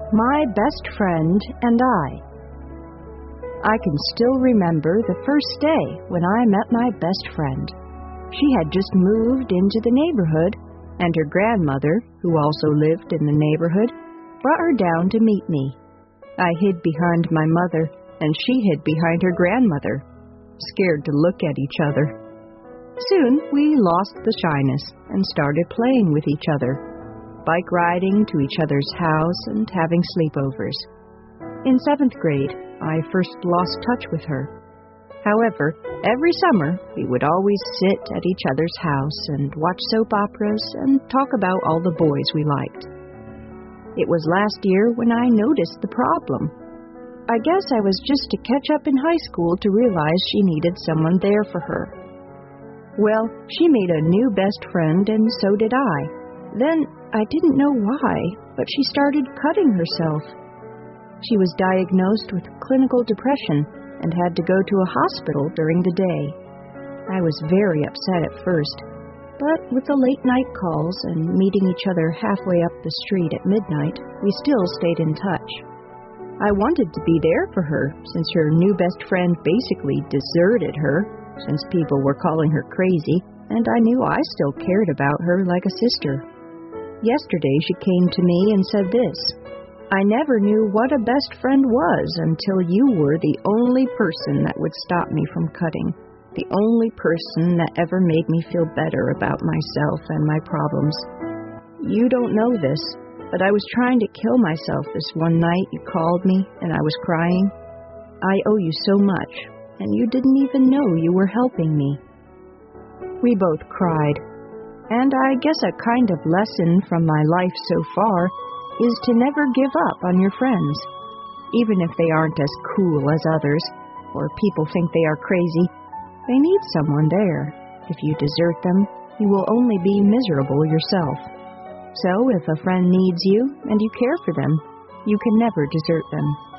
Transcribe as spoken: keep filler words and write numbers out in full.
My Best Friend and I. I can still remember the first day when I met my best friend. She had just moved into the neighborhood, and her grandmother, who also lived in the neighborhood, brought her down to meet me. I hid behind my mother, and she hid behind her grandmother, scared to look at each other. Soon we lost the shyness and started playing with each other, bike riding to each other's house and having sleepovers. In seventh grade, I first lost touch with her. However, every summer we would always sit at each other's house and watch soap operas and talk about all the boys we liked. It was last year when I noticed the problem. I guess I was just to catch up in high school to realize she needed someone there for her. Well, she made a new best friend, and so did I. Then, I didn't know why, but she started cutting herself. She was diagnosed with clinical depression and had to go to a hospital during the day. I was very upset at first, but with the late night calls and meeting each other halfway up the street at midnight, we still stayed in touch. I wanted to be there for her since her new best friend basically deserted her, since people were calling her crazy, and I knew I still cared about her like a sister. Yesterday she came to me and said this: I never knew what a best friend was until you were the only person that would stop me from cutting, the only person that ever made me feel better about myself and my problems. You don't know this, but I was trying to kill myself this one night you called me and I was crying. I owe you so much, and you didn't even know you were helping me. We both cried. And I guess a kind of lesson from my life so far is to never give up on your friends, even if they aren't as cool as others, or people think they are crazy. They need someone there. If you desert them, you will only be miserable yourself. So if a friend needs you and you care for them, you can never desert them.